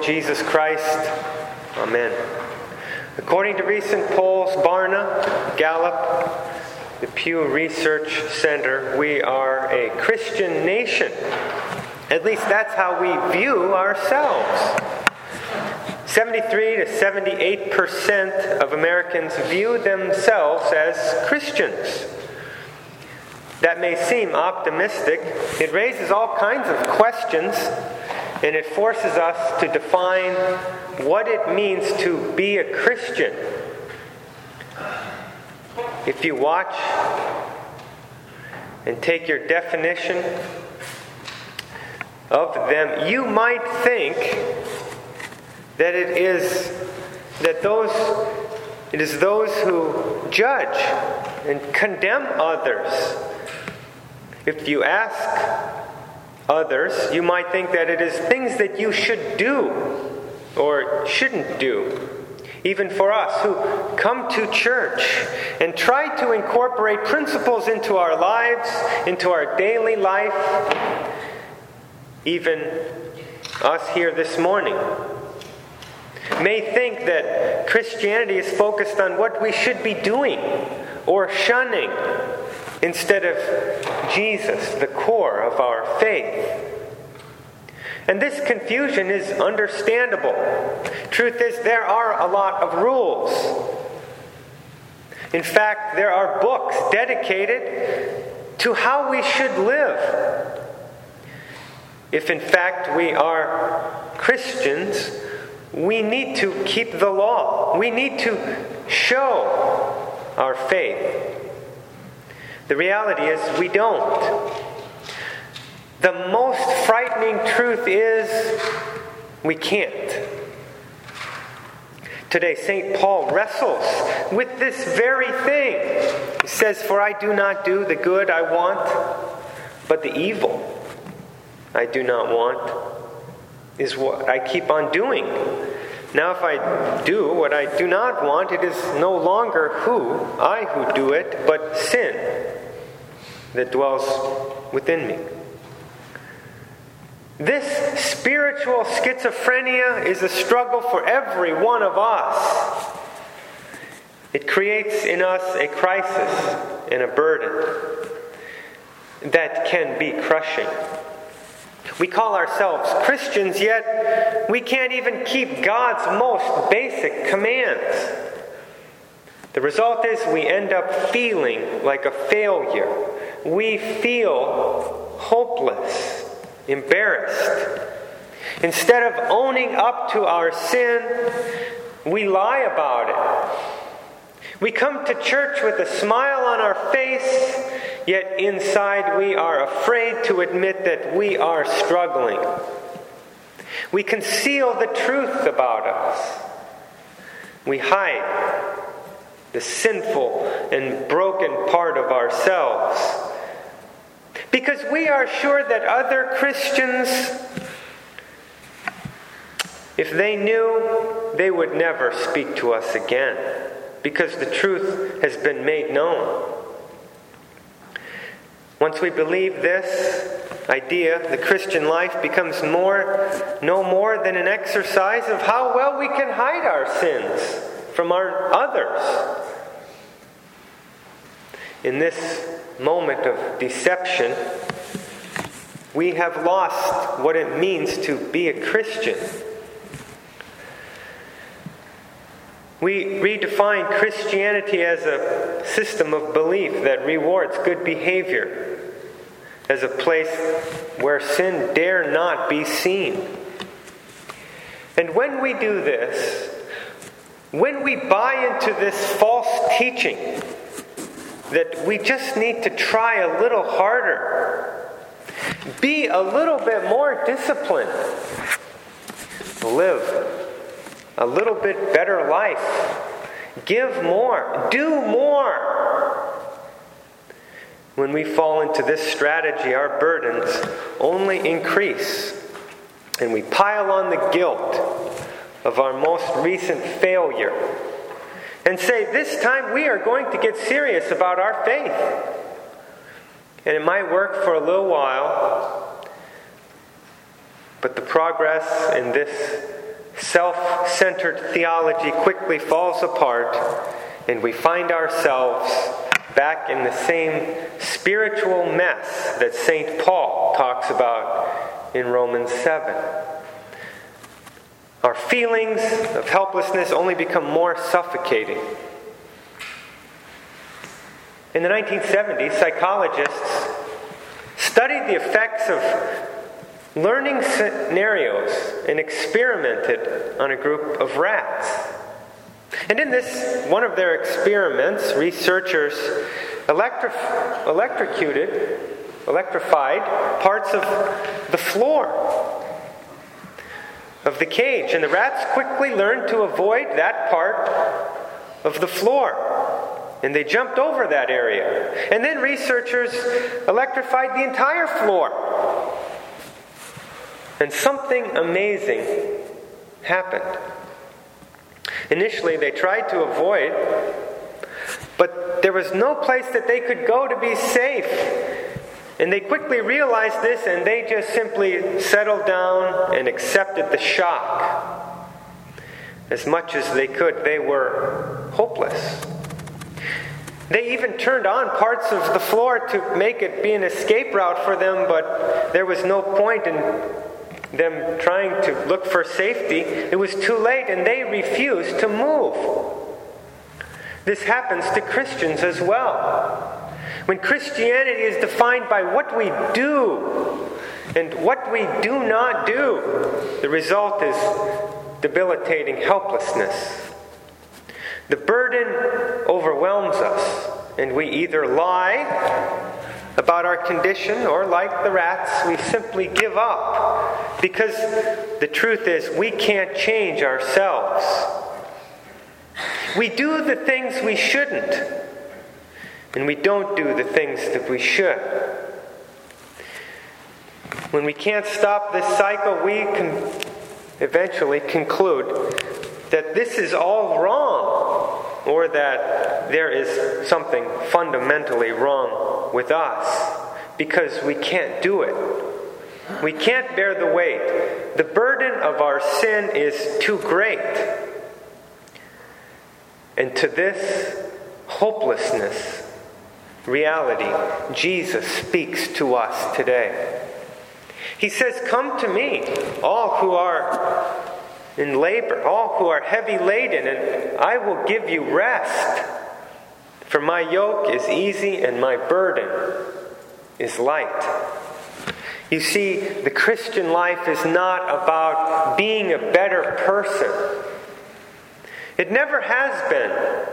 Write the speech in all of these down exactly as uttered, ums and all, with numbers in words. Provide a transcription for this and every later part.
Jesus Christ. Amen. According to recent polls, Barna, Gallup, the Pew Research Center, we are a Christian nation. At least that's how we view ourselves. seventy-three to seventy-eight percent of Americans view themselves as Christians. That may seem optimistic. It raises all kinds of questions, and it forces us to define what it means to be a Christian. If you watch and take your definition of them, you might think that it is that those it is those who judge and condemn others. If you ask others, you might think that it is things that you should do or shouldn't do. Even for us who come to church and try to incorporate principles into our lives, into our daily life, even us here this morning, may think that Christianity is focused on what we should be doing or shunning instead of Jesus, the core of our faith. And this confusion is understandable. Truth is, there are a lot of rules. In fact, there are books dedicated to how we should live. If in fact we are Christians, we need to keep the law. We need to show our faith. The reality is we don't. The most frightening truth is we can't. Today, Saint Paul wrestles with this very thing. He says, "For I do not do the good I want, but the evil I do not want is what I keep on doing. Now if I do what I do not want, it is no longer who, I who do it, but sin that dwells within me." This spiritual schizophrenia is a struggle for every one of us. It creates in us a crisis and a burden that can be crushing. We call ourselves Christians, yet we can't even keep God's most basic commands. The result is we end up feeling like a failure. We feel hopeless, embarrassed. Instead of owning up to our sin, we lie about it. We come to church with a smile on our face, yet inside we are afraid to admit that we are struggling. We conceal the truth about us. We hide the sinful and broken part of ourselves, because we are sure that other Christians, if they knew, they would never speak to us again, because the truth has been made known. Once we believe this idea, the Christian life becomes more, no more than an exercise of how well we can hide our sins from our others. In this moment of deception, we have lost what it means to be a Christian. We redefine Christianity as a system of belief that rewards good behavior, as a place where sin dare not be seen. And when we do this, when we buy into this false teaching that we just need to try a little harder, be a little bit more disciplined, live a little bit better life, give more, do more. When we fall into this strategy, our burdens only increase, and we pile on the guilt of our most recent failure and say, this time we are going to get serious about our faith. And it might work for a little while, but the progress in this self-centered theology quickly falls apart, and we find ourselves back in the same spiritual mess that Saint Paul talks about in Romans seven. Our feelings of helplessness only become more suffocating. In the nineteen seventies, psychologists studied the effects of learning scenarios and experimented on a group of rats. And in this, one of their experiments, researchers electri- electrocuted, electrified parts of the floor of the cage. And the rats quickly learned to avoid that part of the floor. And they jumped over that area. And then researchers electrified the entire floor. And something amazing happened. Initially, they tried to avoid, but there was no place that they could go to be safe. And they quickly realized this, and they just simply settled down and accepted the shock. As much as they could, they were hopeless. They even turned on parts of the floor to make it be an escape route for them, but there was no point in them trying to look for safety. It was too late, and they refused to move. This happens to Christians as well. When Christianity is defined by what we do and what we do not do, the result is debilitating helplessness. The burden overwhelms us, and we either lie about our condition, or like the rats, we simply give up. Because the truth is, we can't change ourselves. We do the things we shouldn't, and we don't do the things that we should. When we can't stop this cycle, we can eventually conclude that this is all wrong, or that there is something fundamentally wrong with us, because we can't do it. We can't bear the weight. The burden of our sin is too great. And to this hopelessness reality, Jesus speaks to us today. He says, "Come to me, all who are in labor, all who are heavy laden, and I will give you rest. For my yoke is easy and my burden is light." You see, the Christian life is not about being a better person. It never has been.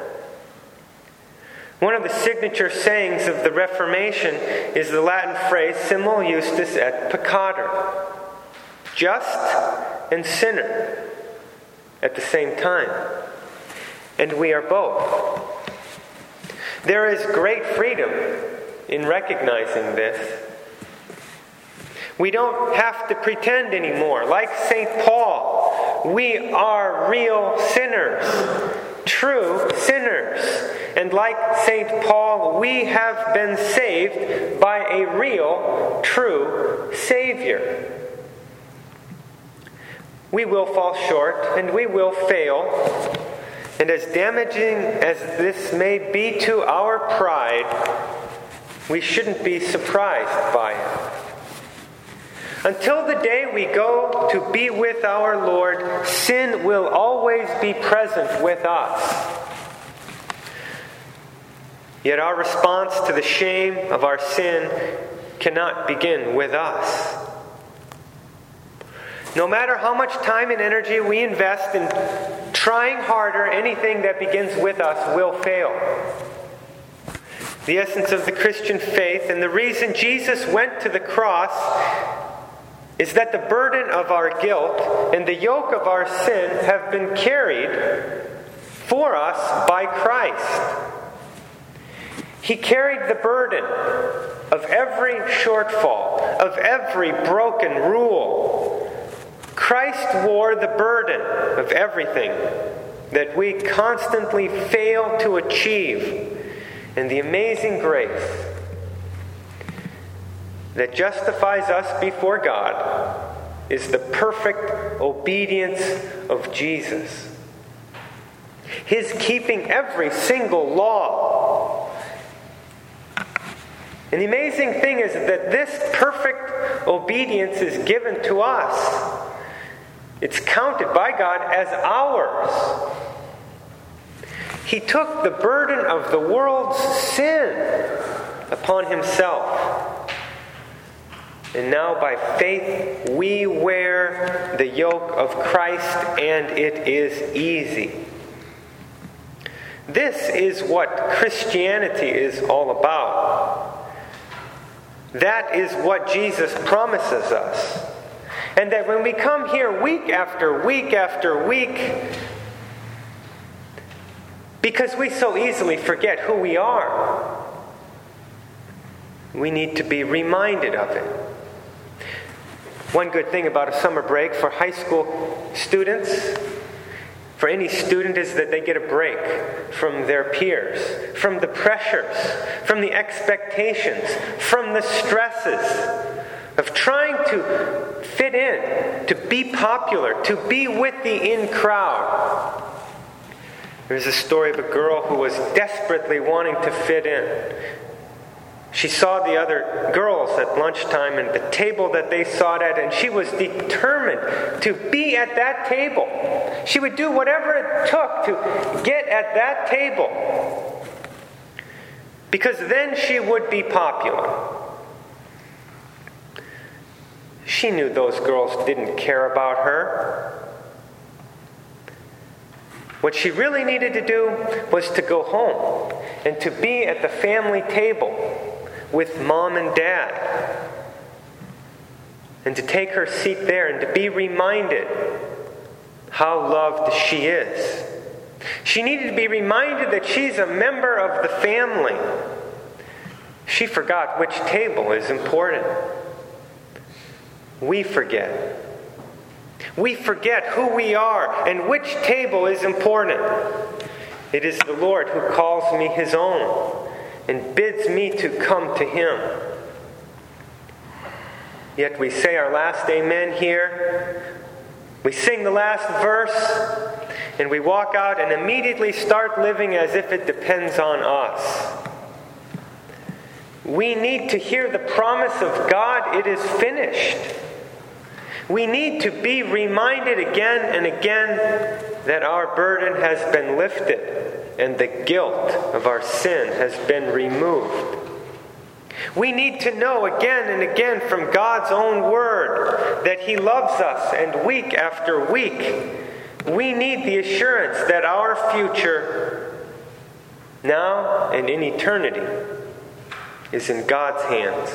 One of the signature sayings of the Reformation is the Latin phrase "simul justus et peccator," just and sinner at the same time. And we are both. There is great freedom in recognizing this. We don't have to pretend anymore. Like Saint Paul, we are real sinners, true sinners. And like Saint Paul, we have been saved by a real, true Savior. We will fall short, and we will fail. And as damaging as this may be to our pride, we shouldn't be surprised by it. Until the day we go to be with our Lord, sin will always be present with us. Yet our response to the shame of our sin cannot begin with us. No matter how much time and energy we invest in trying harder, anything that begins with us will fail. The essence of the Christian faith, and the reason Jesus went to the cross, is that the burden of our guilt and the yoke of our sin have been carried for us by Christ. He carried the burden of every shortfall, of every broken rule. Christ wore the burden of everything that we constantly fail to achieve. And the amazing grace that justifies us before God is the perfect obedience of Jesus. His keeping every single law. And the amazing thing is that this perfect obedience is given to us. It's counted by God as ours. He took the burden of the world's sin upon himself. And now by faith we wear the yoke of Christ, and it is easy. This is what Christianity is all about. That is what Jesus promises us. And that when we come here week after week after week, because we so easily forget who we are, we need to be reminded of it. One good thing about a summer break for high school students, for any student, is that they get a break from their peers, from the pressures, from the expectations, from the stresses of trying to fit in, to be popular, to be with the in crowd. There's a story of a girl who was desperately wanting to fit in. She saw the other girls at lunchtime and the table that they sat at, and she was determined to be at that table. She would do whatever it took to get at that table, because then she would be popular. She knew those girls didn't care about her. What she really needed to do was to go home and to be at the family table with mom and dad, and to take her seat there and to be reminded how loved she is. She needed to be reminded that she's a member of the family. She forgot which table is important. We forget. We forget who we are and which table is important. It is the Lord who calls me his own and bids me to come to him. Yet we say our last amen here. We sing the last verse, and we walk out and immediately start living as if it depends on us. We need to hear the promise of God, it is finished. We need to be reminded again and again that our burden has been lifted and the guilt of our sin has been removed. We need to know again and again from God's own word that he loves us, and week after week we need the assurance that our future, now and in eternity, is in God's hands.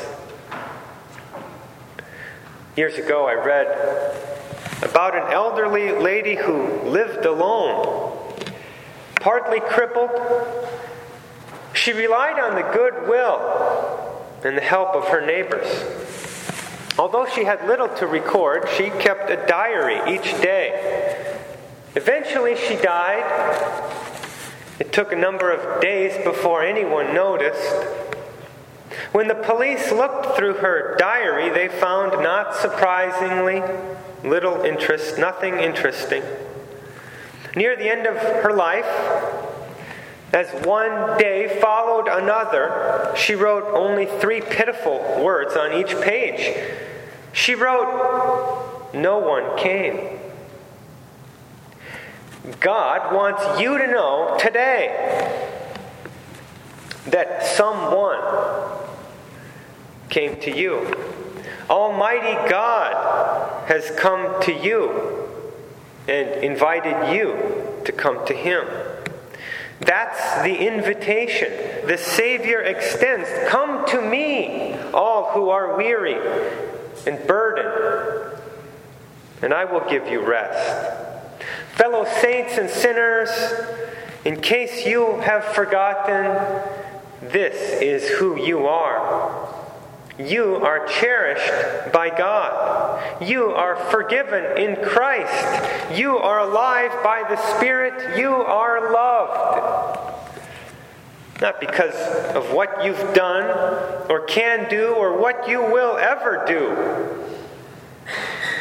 Years ago I read about an elderly lady who lived alone, partly crippled. She relied on the goodwill and the help of her neighbors. Although she had little to record, she kept a diary each day. Eventually she died. It took a number of days before anyone noticed. When the police looked through her diary, they found, not surprisingly, little interest, nothing interesting. Near the end of her life, as one day followed another, she wrote only three pitiful words on each page. She wrote, "No one came." God wants you to know today that someone came to you. Almighty God has come to you and invited you to come to him. That's the invitation the Savior extends. Come to me, all who are weary and burdened, and I will give you rest. Fellow saints and sinners, in case you have forgotten, this is who you are. You are cherished by God. You are forgiven in Christ. You are alive by the Spirit. You are loved. Not because of what you've done or can do or what you will ever do,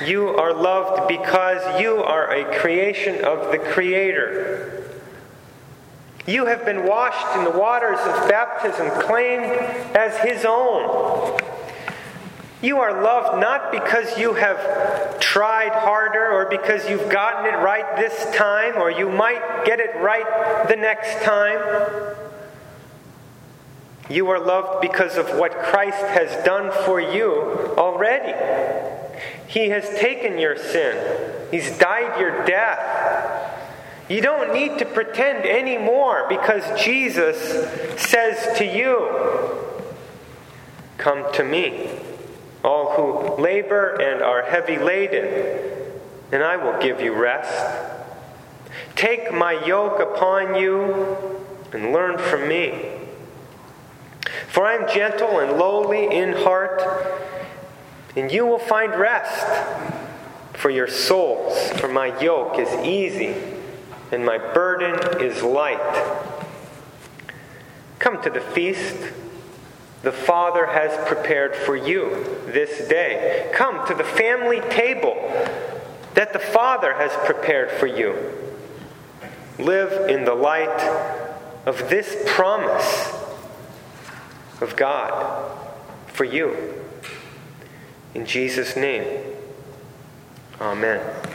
You are loved because you are a creation of the Creator. You have been washed in the waters of baptism, claimed as His own. You are loved not because you have tried harder or because you've gotten it right this time or you might get it right the next time. You are loved because of what Christ has done for you already. He has taken your sin. He's died your death. You don't need to pretend anymore because Jesus says to you, "Come to me, all who labor and are heavy laden, and I will give you rest. Take my yoke upon you and learn from me. For I am gentle and lowly in heart, and you will find rest for your souls. For my yoke is easy, and my burden is light." Come to the feast the Father has prepared for you this day. Come to the family table that the Father has prepared for you. Live in the light of this promise of God for you. In Jesus' name, amen.